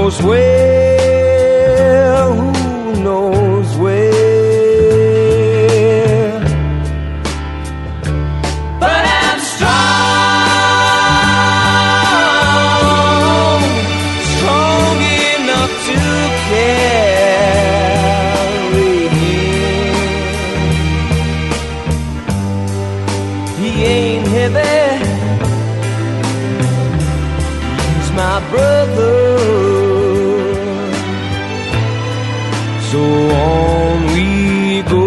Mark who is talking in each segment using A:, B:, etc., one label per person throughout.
A: knows where, who knows where. But I'm strong, strong enough to carry him. He ain't heavy, he's my brother. So on we go.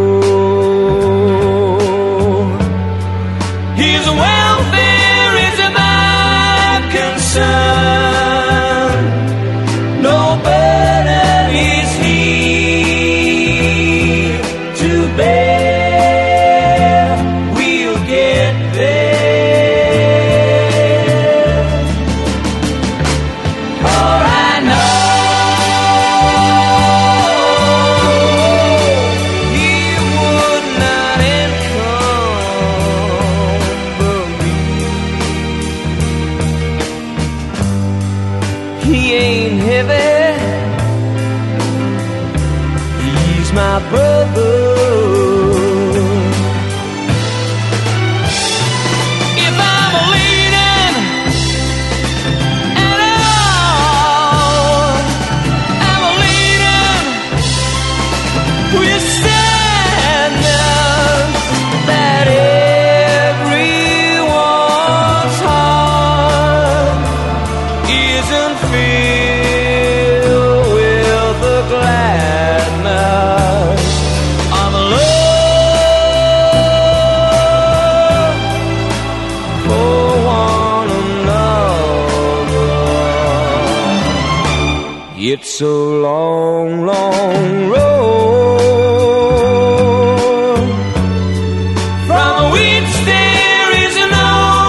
A: His welfare is my concern. No burden is he to bear. We'll get there. For I know he would not encumber me. He ain't heavy, he's my brother. If I'm leaning at all, I'm leaning with sadness that everyone's heart isn't filled with the gladness of love for one another. It's a long, long road from which there is no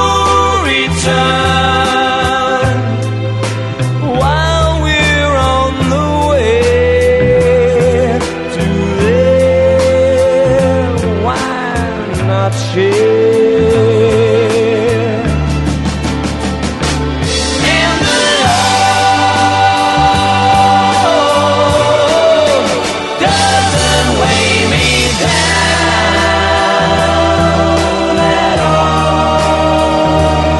A: return. While we're on the way to there, why not share? And the love doesn't weigh me down at all.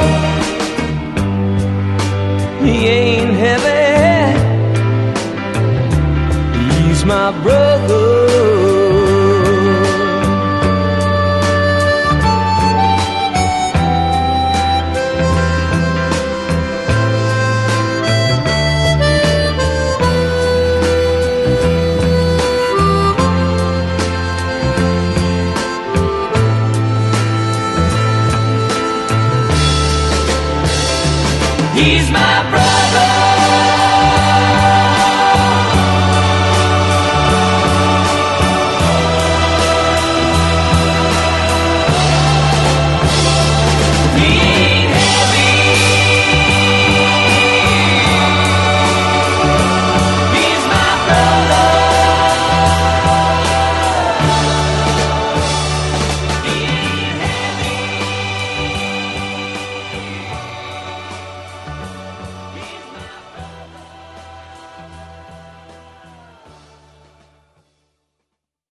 A: He ain't heavy, he's my brother.